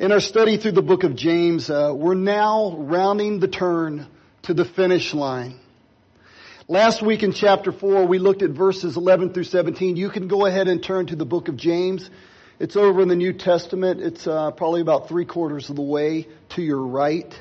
In our study through the book of James, we're now rounding the turn to the finish line. Last week in chapter 4, we looked at verses 11 through 17. You can go ahead and turn to the book of James. It's over in the New Testament. It's probably about 3/4 of the way to your right.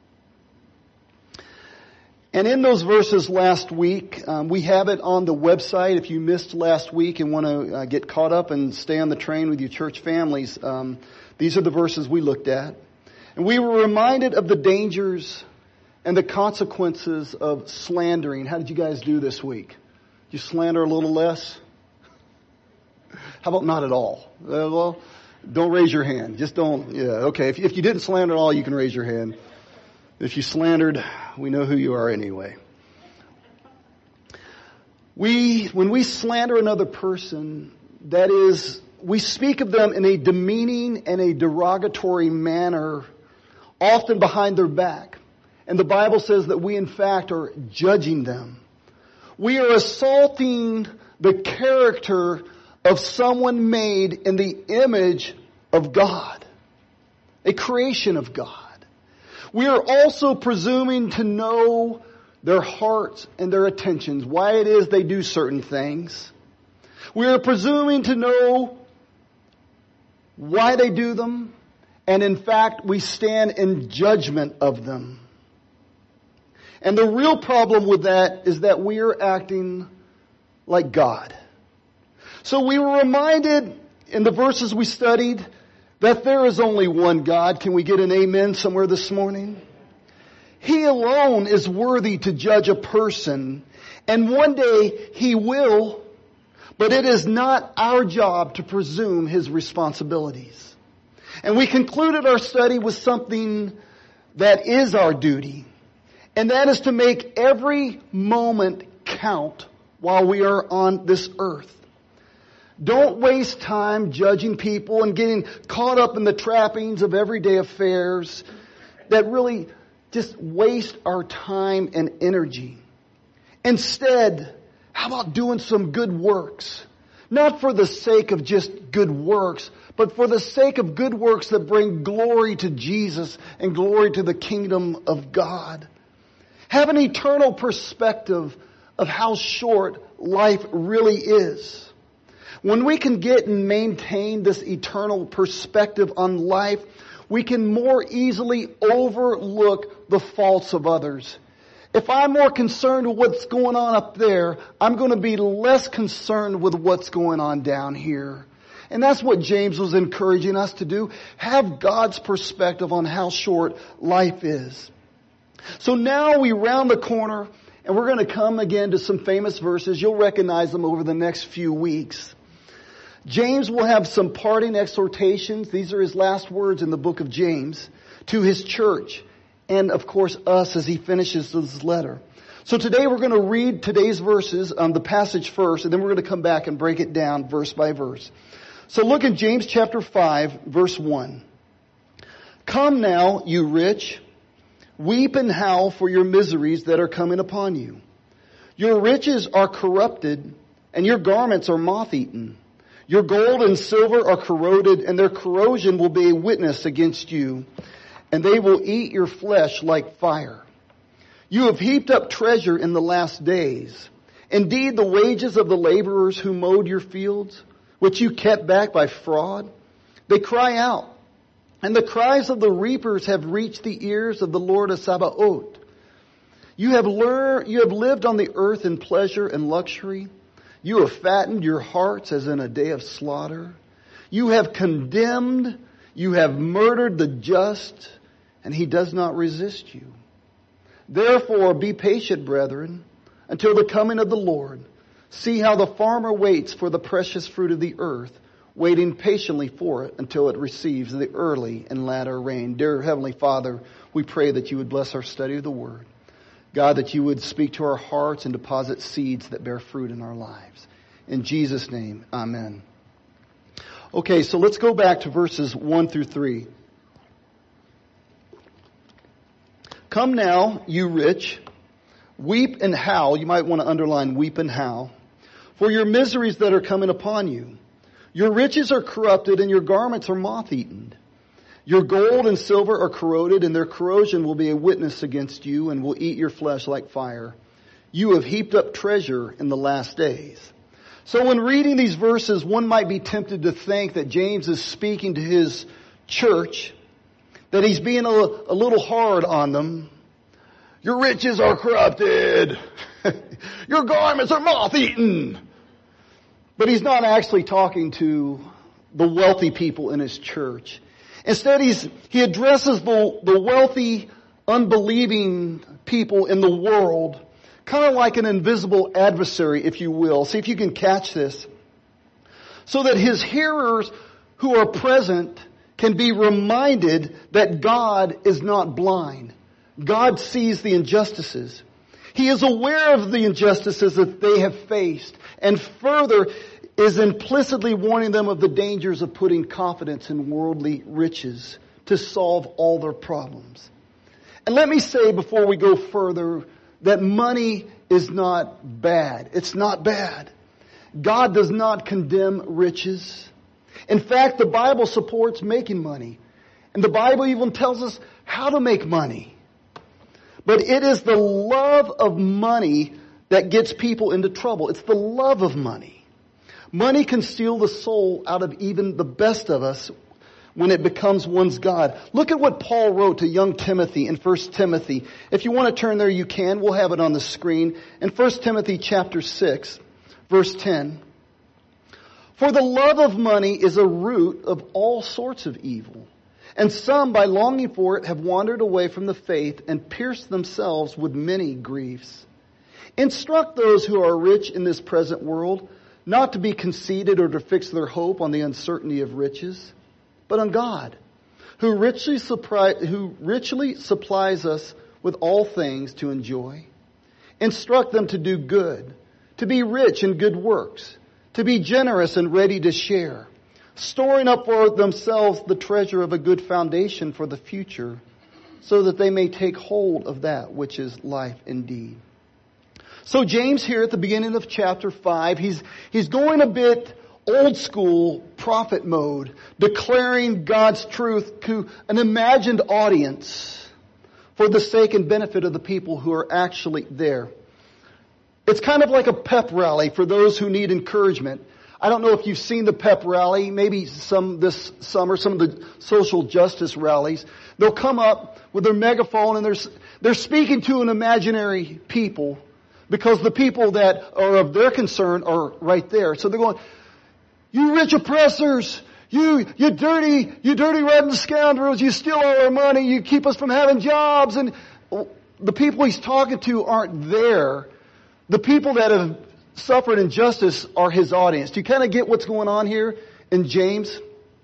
And in those verses last week, we have it on the website. If you missed last week and want to get caught up and stay on the train with your church families, these are the verses we looked at. And we were reminded of the dangers and the consequences of slandering. How did you guys do this week? Did you slander a little less? How about not at all? Well, don't raise your hand. Just don't. Yeah, okay. If you didn't slander at all, you can raise your hand. If you slandered, we know who you are anyway. When we slander another person, that is, we speak of them in a demeaning and a derogatory manner, often behind their back. And the Bible says that we in fact are judging them. We are assaulting the character of someone made in the image of God, a creation of God. We are also presuming to know their hearts and their intentions, why it is they do certain things. We are presuming to know why they do them, and in fact, we stand in judgment of them. And the real problem with that is that we are acting like God. So we were reminded in the verses we studied that there is only one God. Can we get an amen somewhere this morning? He alone is worthy to judge a person, and one day He will, but it is not our job to presume His responsibilities. And we concluded our study with something that is our duty, and that is to make every moment count while we are on this earth. Don't waste time judging people and getting caught up in the trappings of everyday affairs that really just waste our time and energy. Instead, how about doing some good works? Not for the sake of just good works, but for the sake of good works that bring glory to Jesus and glory to the kingdom of God. Have an eternal perspective of how short life really is. When we can get and maintain this eternal perspective on life, we can more easily overlook the faults of others. If I'm more concerned with what's going on up there, I'm going to be less concerned with what's going on down here. And that's what James was encouraging us to do. Have God's perspective on how short life is. So now we round the corner and we're going to come again to some famous verses. You'll recognize them over the next few weeks. James will have some parting exhortations. These are his last words in the book of James to his church and, of course, us as he finishes this letter. So today we're going to read today's verses, the passage first, and then we're going to come back and break it down verse by verse. So look at James chapter 5, verse 1. Come now, you rich, weep and howl for your miseries that are coming upon you. Your riches are corrupted, and your garments are moth-eaten. Your gold and silver are corroded, and their corrosion will be a witness against you, and they will eat your flesh like fire. You have heaped up treasure in the last days. Indeed, the wages of the laborers who mowed your fields, which you kept back by fraud, they cry out, and the cries of the reapers have reached the ears of the Lord of Sabaoth. You have lived on the earth in pleasure and luxury. You have fattened your hearts as in a day of slaughter. You have condemned, you have murdered the just, and he does not resist you. Therefore, be patient, brethren, until the coming of the Lord. See how the farmer waits for the precious fruit of the earth, waiting patiently for it until it receives the early and latter rain. Dear Heavenly Father, we pray that you would bless our study of the Word. God, that you would speak to our hearts and deposit seeds that bear fruit in our lives. In Jesus' name, amen. Okay, so let's go back to verses 1 through 3. Come now, you rich, weep and howl. You might want to underline weep and howl for your miseries that are coming upon you. Your riches are corrupted and your garments are moth-eaten. Your gold and silver are corroded, and their corrosion will be a witness against you and will eat your flesh like fire. You have heaped up treasure in the last days. So when reading these verses, one might be tempted to think that James is speaking to his church, that he's being a little hard on them. Your riches are corrupted. Your garments are moth-eaten. But he's not actually talking to the wealthy people in his church. Instead, he addresses the wealthy, unbelieving people in the world, kind of like an invisible adversary, if you will. See if you can catch this. So that his hearers who are present can be reminded that God is not blind. God sees the injustices. He is aware of the injustices that they have faced, and further is implicitly warning them of the dangers of putting confidence in worldly riches to solve all their problems. And let me say before we go further that money is not bad. It's not bad. God does not condemn riches. In fact, the Bible supports making money. And the Bible even tells us how to make money. But it is the love of money that gets people into trouble. It's the love of money. Money can steal the soul out of even the best of us when it becomes one's God. Look at what Paul wrote to young Timothy in 1 Timothy. If you want to turn there, you can. We'll have it on the screen. In 1 Timothy chapter 6, verse 10. For the love of money is a root of all sorts of evil. And some, by longing for it, have wandered away from the faith and pierced themselves with many griefs. Instruct those who are rich in this present world not to be conceited or to fix their hope on the uncertainty of riches, but on God, who richly supplies us with all things to enjoy. Instruct them to do good, to be rich in good works, to be generous and ready to share, storing up for themselves the treasure of a good foundation for the future, so that they may take hold of that which is life indeed. So James here at the beginning of chapter 5, he's going a bit old school prophet mode, declaring God's truth to an imagined audience for the sake and benefit of the people who are actually there. It's kind of like a pep rally for those who need encouragement. I don't know if you've seen the pep rally, maybe some this summer, some of the social justice rallies. They'll come up with their megaphone and they're speaking to an imaginary people because the people that are of their concern are right there. So they're going, you rich oppressors, you dirty rotten scoundrels, you steal all our money, you keep us from having jobs. And the people he's talking to aren't there. The people that have suffered injustice are his audience. Do you kind of get what's going on here in James?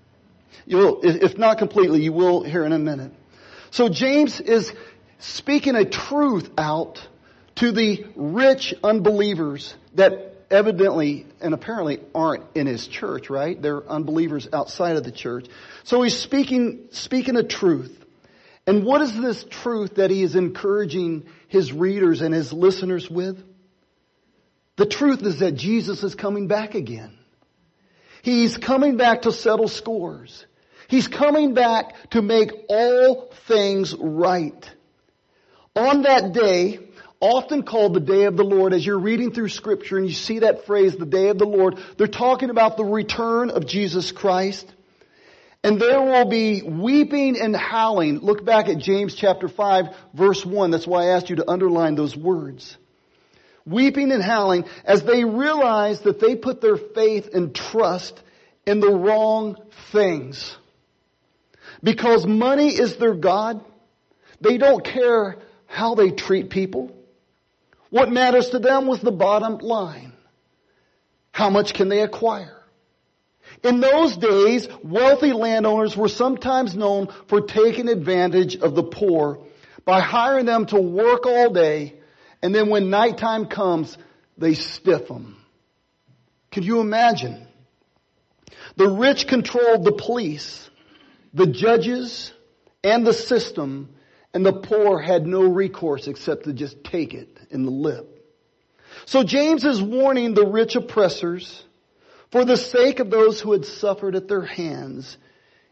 If not completely, you will here in a minute. So James is speaking a truth out to the rich unbelievers that evidently and apparently aren't in his church, right? They're unbelievers outside of the church. So he's speaking a truth. And what is this truth that he is encouraging his readers and his listeners with? The truth is that Jesus is coming back again. He's coming back to settle scores. He's coming back to make all things right. On that day, often called the day of the Lord, as you're reading through Scripture and you see that phrase, the day of the Lord, they're talking about the return of Jesus Christ. And there will be weeping and howling. Look back at James chapter 5, verse 1. That's why I asked you to underline those words. Weeping and howling as they realize that they put their faith and trust in the wrong things. Because money is their God. They don't care how they treat people. What matters to them was the bottom line. How much can they acquire? In those days, wealthy landowners were sometimes known for taking advantage of the poor by hiring them to work all day, and then when nighttime comes, they stiff them. Can you imagine? The rich controlled the police, the judges, and the system, and the poor had no recourse except to just take it in the lip. So James is warning the rich oppressors, for the sake of those who had suffered at their hands,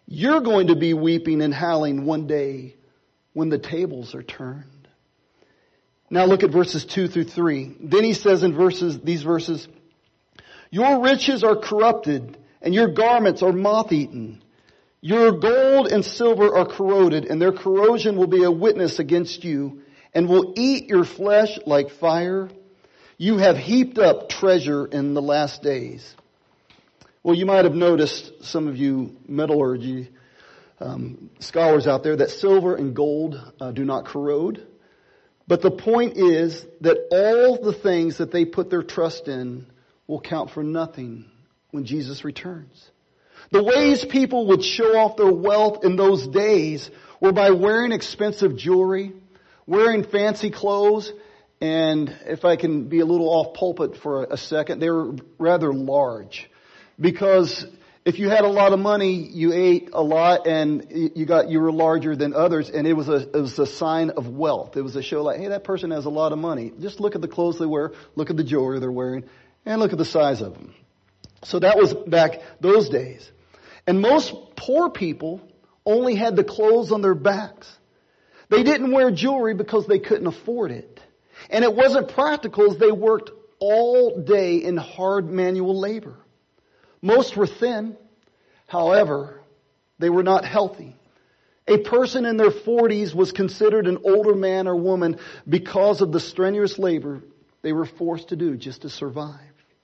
You're going to be weeping and howling one day when the tables are turned. Now look at verses 2 through 3. Then he says in these verses, your riches are corrupted and your garments are moth-eaten. Your gold and silver are corroded, and their corrosion will be a witness against you and will eat your flesh like fire. You have heaped up treasure in the last days. Well, you might have noticed, some of you metallurgy scholars out there, that silver and gold do not corrode. But the point is that all the things that they put their trust in will count for nothing when Jesus returns. The ways people would show off their wealth in those days were by wearing expensive jewelry, wearing fancy clothes, and if I can be a little off pulpit for a second, they were rather large. Because if you had a lot of money, you ate a lot and you were larger than others, and it was a sign of wealth. It was a show like, hey, that person has a lot of money. Just look at the clothes they wear, look at the jewelry they're wearing, and look at the size of them. So that was back those days. And most poor people only had the clothes on their backs. They didn't wear jewelry because they couldn't afford it. And it wasn't practical as they worked all day in hard manual labor. Most were thin. However, they were not healthy. A person in their 40s was considered an older man or woman because of the strenuous labor they were forced to do just to survive.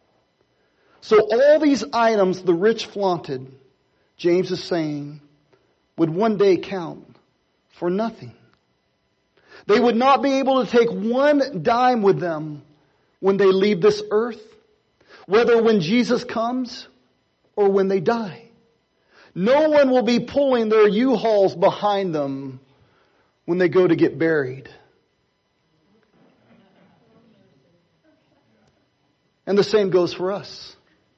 So all these items the rich flaunted, James is saying, would one day count for nothing. They would not be able to take one dime with them when they leave this earth, whether when Jesus comes or when they die. No one will be pulling their U-Hauls behind them when they go to get buried. And the same goes for us.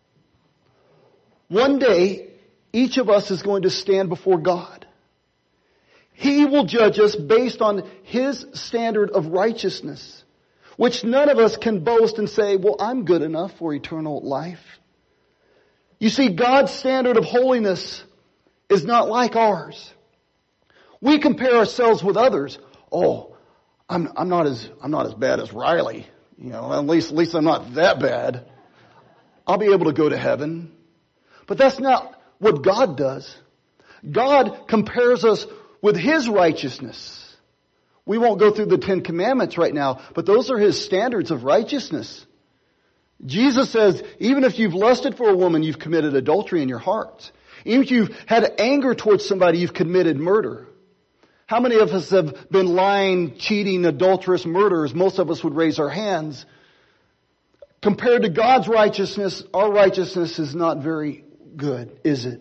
One day, each of us is going to stand before God. He will judge us based on His standard of righteousness, which none of us can boast and say, well, I'm good enough for eternal life. You see, God's standard of holiness is not like ours. We compare ourselves with others. Oh, I'm not as bad as Riley. You know, at least I'm not that bad. I'll be able to go to heaven. But that's not what God does. God compares us with His righteousness. We won't go through the 10 Commandments right now, but those are His standards of righteousness. Jesus says, even if you've lusted for a woman, you've committed adultery in your heart. Even if you've had anger towards somebody, you've committed murder. How many of us have been lying, cheating, adulterous murderers? Most of us would raise our hands. Compared to God's righteousness, our righteousness is not very good, is it?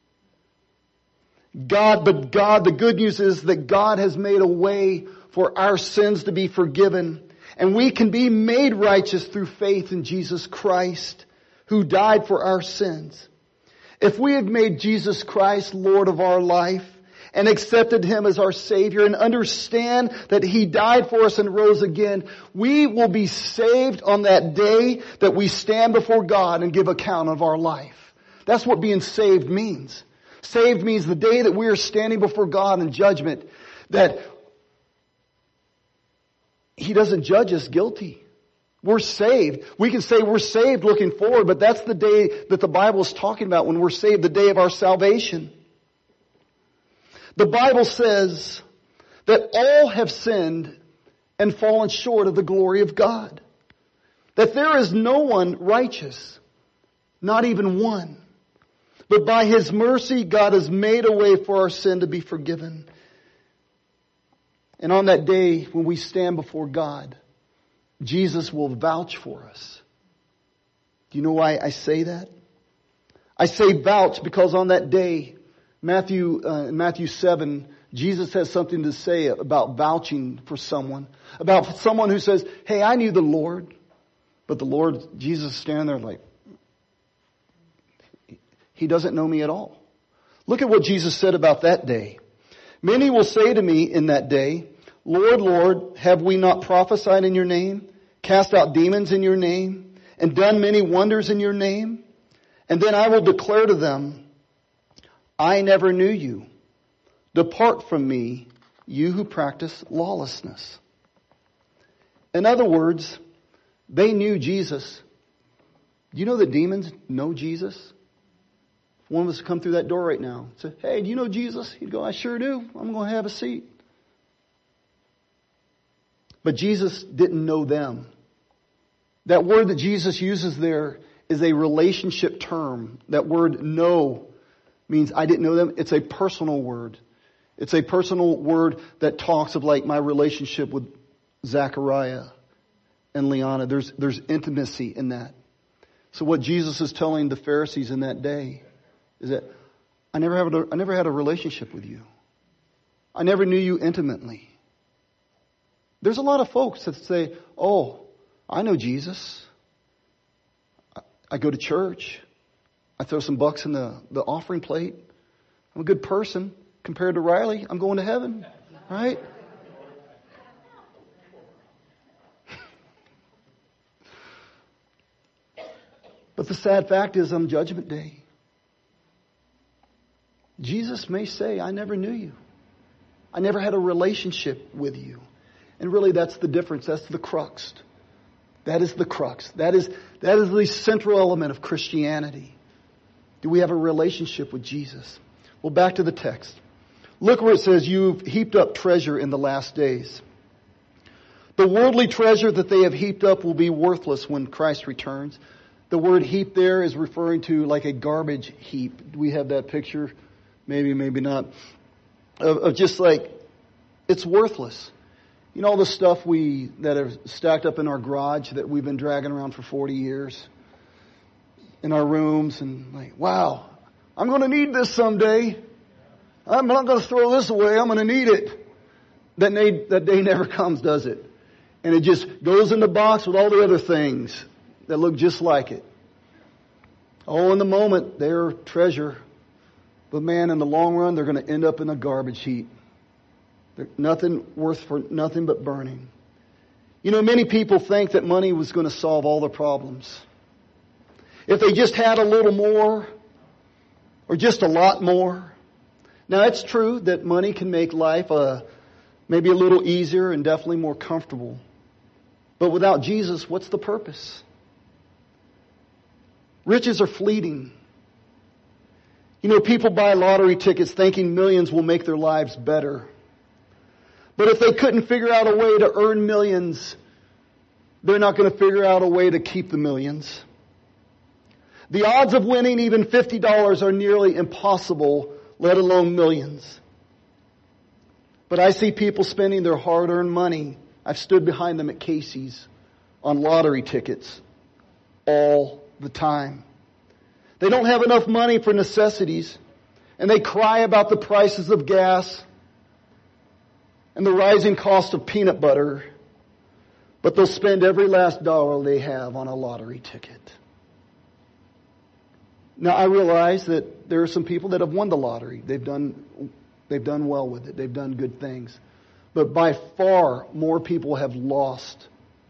The good news is that God has made a way for our sins to be forgiven. And we can be made righteous through faith in Jesus Christ, who died for our sins. If we have made Jesus Christ Lord of our life and accepted Him as our Savior and understand that He died for us and rose again, we will be saved on that day that we stand before God and give account of our life. That's what being saved means. Saved means the day that we are standing before God in judgment, that He doesn't judge us guilty. We're saved. We can say we're saved looking forward, but that's the day that the Bible is talking about when we're saved, the day of our salvation. The Bible says that all have sinned and fallen short of the glory of God. That there is no one righteous, not even one. But by His mercy, God has made a way for our sin to be forgiven. And on that day, when we stand before God, Jesus will vouch for us. Do you know why I say that? I say vouch because on that day, in Matthew 7, Jesus has something to say about vouching for someone. About someone who says, hey, I knew the Lord. But the Lord, Jesus is standing there like, He doesn't know me at all. Look at what Jesus said about that day. Many will say to me in that day, Lord, Lord, have we not prophesied in your name, cast out demons in your name, and done many wonders in your name? And then I will declare to them, I never knew you. Depart from me, you who practice lawlessness. In other words, they knew Jesus. Do you know that demons know Jesus? If one was to come through that door right now and say, hey, do you know Jesus? He'd go, I sure do. I'm going to have a seat. But Jesus didn't know them. That word that Jesus uses there is a relationship term. That word know means I didn't know them. It's a personal word. It's a personal word that talks of like my relationship with Zachariah and Liana. There's intimacy in that. So what Jesus is telling the Pharisees in that day is that I never had a relationship with you. I never knew you intimately. There's a lot of folks that say, oh, I know Jesus. I go to church. I throw some bucks in the offering plate. I'm a good person. Compared to Riley, I'm going to heaven. Right? But the sad fact is on Judgment Day, Jesus may say, I never knew you. I never had a relationship with you. And really that's the difference. That's the crux. That is the crux. That is the central element of Christianity. Do we have a relationship with Jesus? Well, back to the text. Look where it says, you've heaped up treasure in the last days. The worldly treasure that they have heaped up will be worthless when Christ returns. The word heap there is referring to like a garbage heap. Do we have that picture? Maybe, maybe not. Of just like, it's worthless. You know all the stuff that are stacked up in our garage that we've been dragging around for 40 years? In our rooms and like, wow, I'm going to need this someday. I'm not going to throw this away. I'm going to need it. That day never comes, does it? And it just goes in the box with all the other things that look just like it. Oh, in the moment, they're treasure. But man, in the long run, they're going to end up in a garbage heap. They're nothing worth for nothing but burning. You know, many people think that money was going to solve all their problems. If they just had a little more, or just a lot more. Now, it's true that money can make life maybe a little easier and definitely more comfortable. But without Jesus, what's the purpose? Riches are fleeting. You know, people buy lottery tickets thinking millions will make their lives better. But if they couldn't figure out a way to earn millions, they're not going to figure out a way to keep the millions. The odds of winning even $50 are nearly impossible, let alone millions. But I see people spending their hard-earned money. I've stood behind them at Casey's on lottery tickets all the time. They don't have enough money for necessities, and they cry about the prices of gas and the rising cost of peanut butter, but they'll spend every last dollar they have on a lottery ticket. Now, I realize that there are some people that have won the lottery. They've done well with it. They've done good things. But by far, more people have lost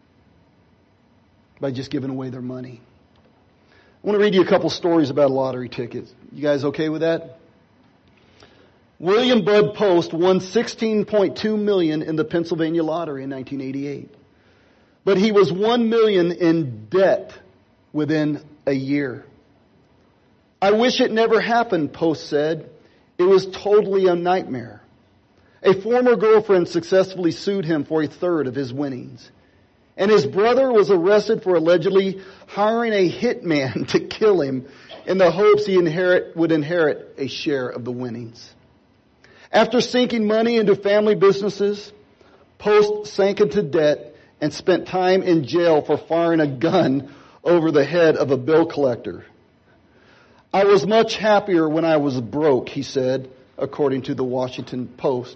by just giving away their money. I want to read you a couple stories about lottery tickets. You guys okay with that? William Bud Post won $16.2 million in the Pennsylvania lottery in 1988. But he was $1 million in debt within a year. I wish it never happened, Post said. It was totally a nightmare. A former girlfriend successfully sued him for a third of his winnings. And his brother was arrested for allegedly hiring a hitman to kill him in the hopes he would inherit a share of the winnings. After sinking money into family businesses, Post sank into debt and spent time in jail for firing a gun over the head of a bill collector. I was much happier when I was broke, he said, according to the Washington Post.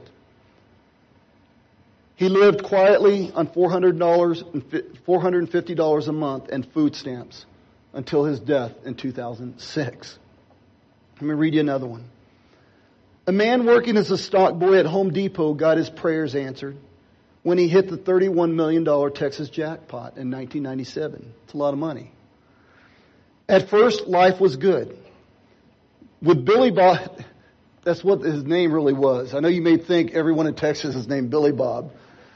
He lived quietly on $450 a month and food stamps until his death in 2006. Let me read you another one. A man working as a stock boy at Home Depot got his prayers answered when he hit the $31 million Texas jackpot in 1997. It's a lot of money. At first, life was good. With Billy Bob, That's what his name really was. I know you may think everyone in Texas is named Billy Bob.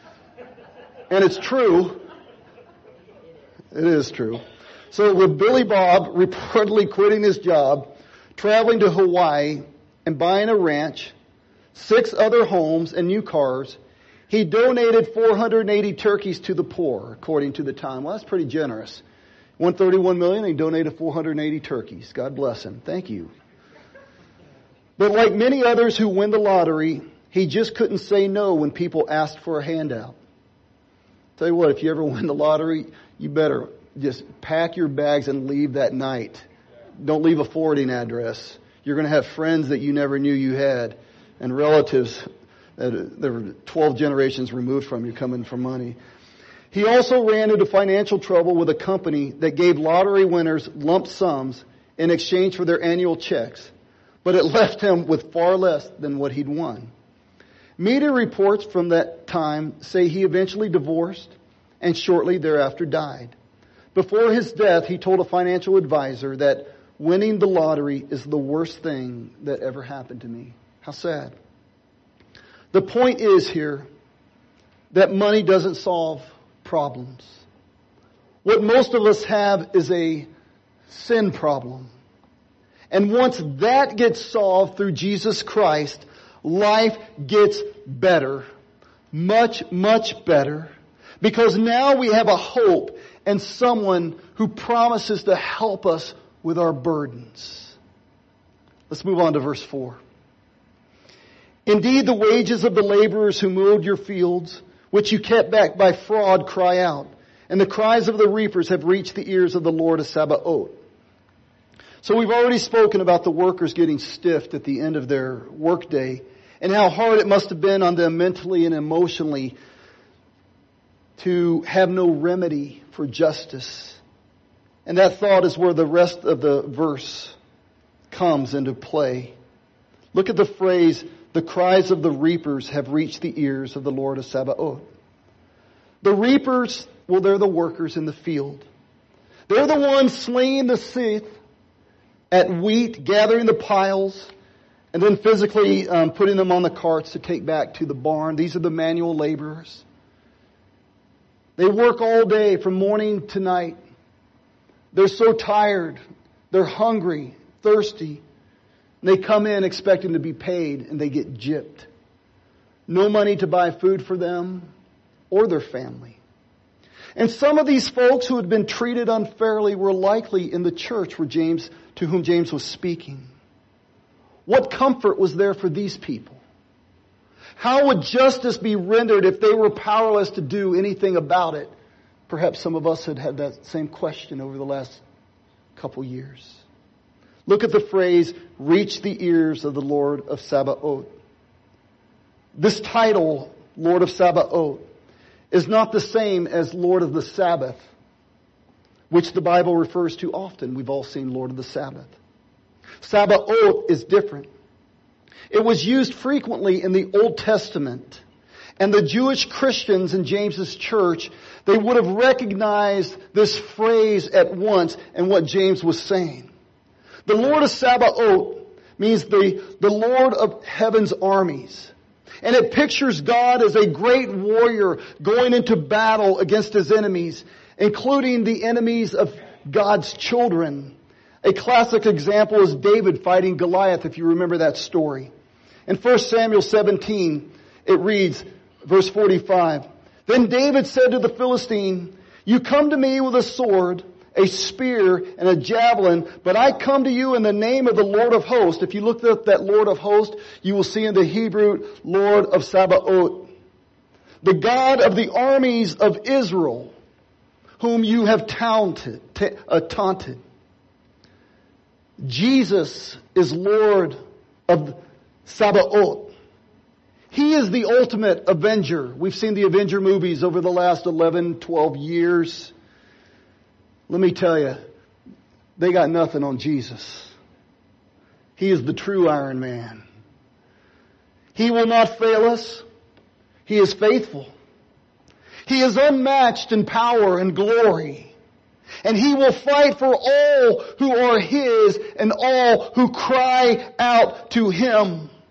And it's true. It is true. So with Billy Bob reportedly quitting his job, traveling to Hawaii, and buying a ranch, 6 other homes, and new cars, he donated 480 turkeys to the poor, according to the Time. Well, that's pretty generous. $131 million, and he donated 480 turkeys. God bless him. Thank you. But like many others who win the lottery, he just couldn't say no when people asked for a handout. Tell you what, if you ever win the lottery, you better just pack your bags and leave that night. Don't leave a forwarding address. You're going to have friends that you never knew you had, and relatives that were 12 generations removed from you coming for money. He also ran into financial trouble with a company that gave lottery winners lump sums in exchange for their annual checks, but it left him with far less than what he'd won. Media reports from that time say he eventually divorced and shortly thereafter died. Before his death, he told a financial advisor that winning the lottery is the worst thing that ever happened to me. How sad. The point is here that money doesn't solve problems. What most of us have is a sin problem. And once that gets solved through Jesus Christ, life gets better. Much, much better. Because now we have a hope and someone who promises to help us with our burdens. Let's move on to verse 4. Indeed, the wages of the laborers who mowed your fields, which you kept back by fraud, cry out. And the cries of the reapers have reached the ears of the Lord of Sabaoth. So we've already spoken about the workers getting stiffed at the end of their workday and how hard it must have been on them mentally and emotionally to have no remedy for justice. And that thought is where the rest of the verse comes into play. Look at the phrase, the cries of the reapers have reached the ears of the Lord of Sabaoth. The reapers, well, they're the workers in the field. They're the ones slinging the scythe at wheat, gathering the piles, and then physically putting them on the carts to take back to the barn. These are the manual laborers. They work all day from morning to night. They're so tired. They're hungry, thirsty. They come in expecting to be paid, and they get gypped. No money to buy food for them or their family. And some of these folks who had been treated unfairly were likely in the church to whom James was speaking. What comfort was there for these people? How would justice be rendered if they were powerless to do anything about it? Perhaps some of us had had that same question over the last couple years. Look at the phrase, reach the ears of the Lord of Sabaoth. This title, Lord of Sabaoth, is not the same as Lord of the Sabbath, which the Bible refers to often. We've all seen Lord of the Sabbath. Sabaoth is different. It was used frequently in the Old Testament. And the Jewish Christians in James's church, they would have recognized this phrase at once and what James was saying. The Lord of Sabaoth means the Lord of heaven's armies. And it pictures God as a great warrior going into battle against his enemies, including the enemies of God's children. A classic example is David fighting Goliath, if you remember that story. In 1 Samuel 17, it reads, verse 45, Then David said to the Philistine, You come to me with a sword, a spear, and a javelin, but I come to you in the name of the Lord of hosts. If you look up that Lord of hosts, you will see in the Hebrew, Lord of Sabaoth. The God of the armies of Israel, whom you have taunted. Jesus is Lord of Sabaoth. He is the ultimate avenger. We've seen the Avenger movies over the last 11, 12 years. Let me tell you, they got nothing on Jesus. He is the true Iron Man. He will not fail us. He is faithful. He is unmatched in power and glory. And He will fight for all who are His and all who cry out to Him.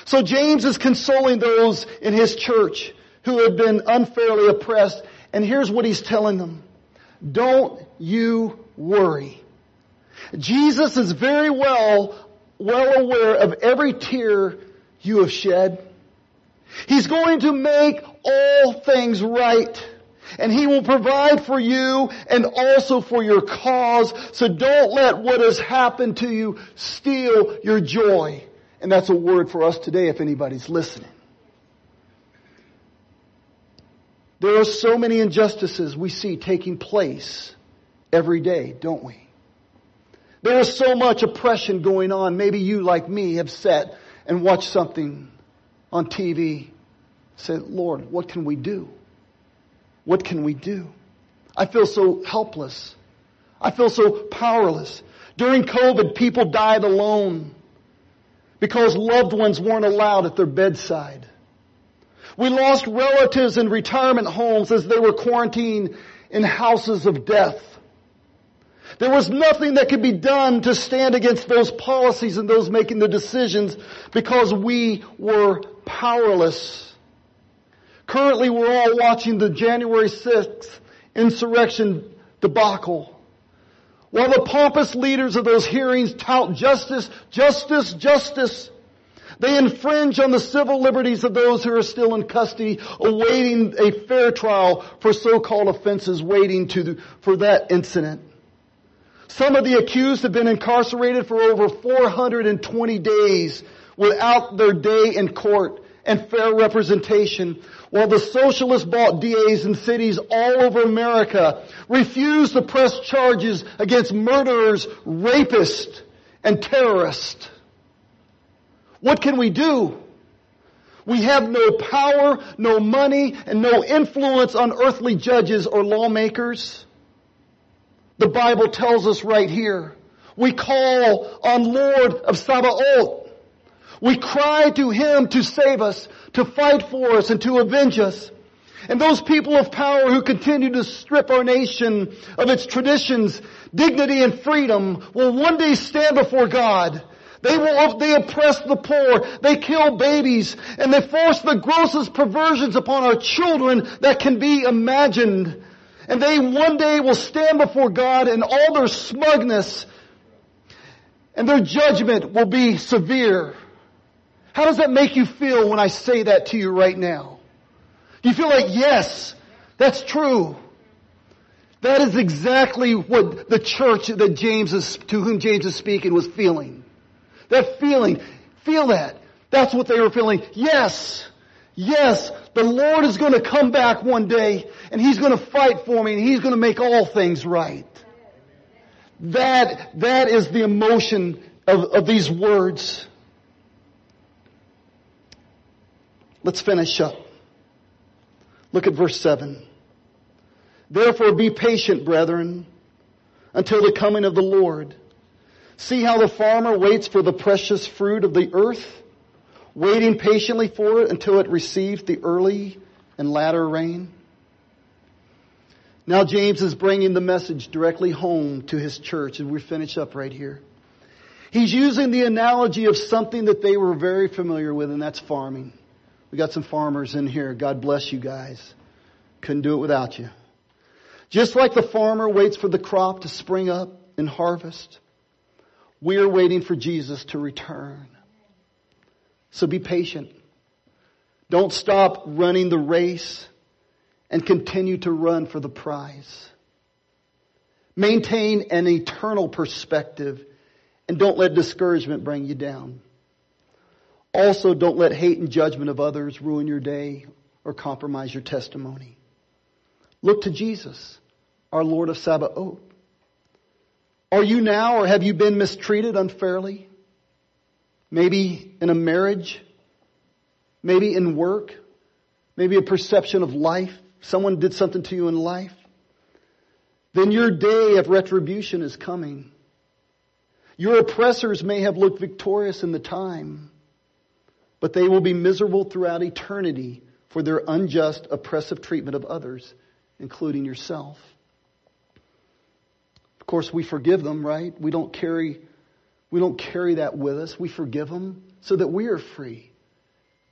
So James is consoling those in his church who have been unfairly oppressed. And here's what he's telling them. Don't you worry. Jesus is very well aware of every tear you have shed. He's going to make all things right. And He will provide for you and also for your cause. So don't let what has happened to you steal your joy. And that's a word for us today if anybody's listening. There are so many injustices we see taking place every day, don't we? There is so much oppression going on. Maybe you, like me, have sat and watched something on TV. Said, Lord, what can we do? What can we do? I feel so helpless. I feel so powerless. During COVID, people died alone because loved ones weren't allowed at their bedside. We lost relatives in retirement homes as they were quarantined in houses of death. There was nothing that could be done to stand against those policies and those making the decisions because we were powerless. Currently, we're all watching the January 6th insurrection debacle. While the pompous leaders of those hearings tout justice, justice, justice, they infringe on the civil liberties of those who are still in custody, awaiting a fair trial for so-called offenses, waiting for that incident. Some of the accused have been incarcerated for over 420 days without their day in court and fair representation, while the socialist-bought DAs in cities all over America refuse to press charges against murderers, rapists, and terrorists. What can we do? We have no power, no money, and no influence on earthly judges or lawmakers. The Bible tells us right here, we call on Lord of Sabaoth. We cry to Him to save us, to fight for us, and to avenge us. And those people of power who continue to strip our nation of its traditions, dignity, and freedom will one day stand before God. They oppress the poor, they kill babies, and they force the grossest perversions upon our children that can be imagined. And they one day will stand before God in all their smugness, and their judgment will be severe. How does that make you feel when I say that to you right now? Do you feel like, yes, that's true? That is exactly what the church to whom James is speaking was feeling. That feeling, feel that. That's what they were feeling. Yes, the Lord is going to come back one day and He's going to fight for me and He's going to make all things right. That is the emotion of these words. Let's finish up. Look at verse 7. Therefore be patient, brethren, until the coming of the Lord. See how the farmer waits for the precious fruit of the earth, waiting patiently for it until it receives the early and latter rain. Now James is bringing the message directly home to his church, and we finish up right here. He's using the analogy of something that they were very familiar with, and that's farming. We got some farmers in here. God bless you guys. Couldn't do it without you. Just like the farmer waits for the crop to spring up and harvest, we are waiting for Jesus to return. So be patient. Don't stop running the race and continue to run for the prize. Maintain an eternal perspective and don't let discouragement bring you down. Also, don't let hate and judgment of others ruin your day or compromise your testimony. Look to Jesus, our Lord of Sabaoth. Are you now or have you been mistreated unfairly? Maybe in a marriage, maybe in work, maybe a perception of life. Someone did something to you in life. Then your day of retribution is coming. Your oppressors may have looked victorious in the time, but they will be miserable throughout eternity for their unjust, oppressive treatment of others, including yourself. Of course, we forgive them, right? We don't carry that with us. We forgive them so that we are free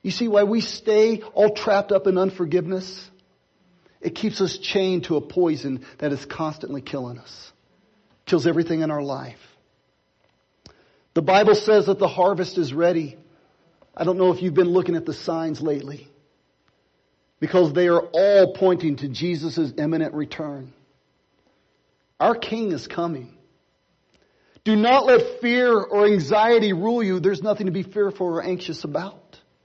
You see why we stay all trapped up in unforgiveness? It keeps us chained to a poison that is constantly killing us. Kills everything in our life. The Bible says that the harvest is ready. I don't know if you've been looking at the signs lately, because they are all pointing to Jesus' imminent return. Our King is coming. Do not let fear or anxiety rule you. There's nothing to be fearful or anxious about.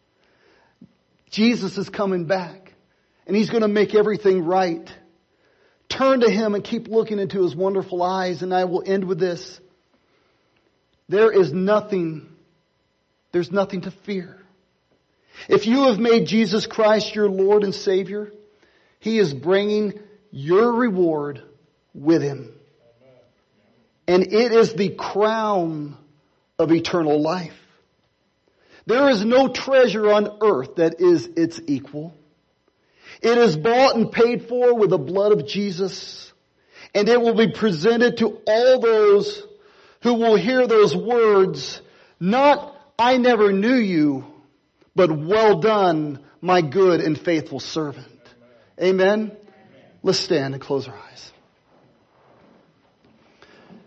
Jesus is coming back, and He's going to make everything right. Turn to Him and keep looking into His wonderful eyes, and I will end with this. There's nothing to fear. If you have made Jesus Christ your Lord and Savior, He is bringing your reward with Him. And it is the crown of eternal life. There is no treasure on earth that is its equal. It is bought and paid for with the blood of Jesus. And it will be presented to all those who will hear those words, not, "I never knew you," but, "Well done, my good and faithful servant." Amen. Let's stand and close our eyes.